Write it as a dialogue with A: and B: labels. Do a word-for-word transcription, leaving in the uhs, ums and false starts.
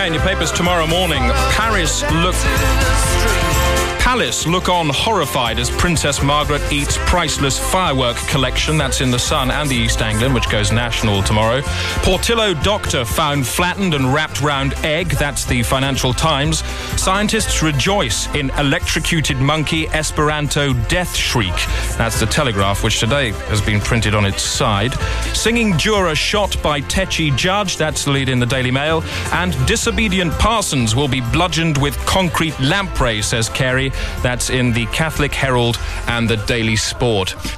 A: in your papers tomorrow morning. Paris look... Palace look on horrified as Princess Margaret eats priceless firework collection. That's in The Sun and the East Anglian, which goes national tomorrow. Portillo doctor found flattened and wrapped round egg. That's the Financial Times. Scientists rejoice in electrocuted monkey Esperanto death shriek. That's the Telegraph, which today has been printed on its side. Singing juror shot by tetchy judge. That's the lead in the Daily Mail. And disobedient parsons will be bludgeoned with concrete lamprey, says Carey. That's in the Catholic Herald and the Daily Sport.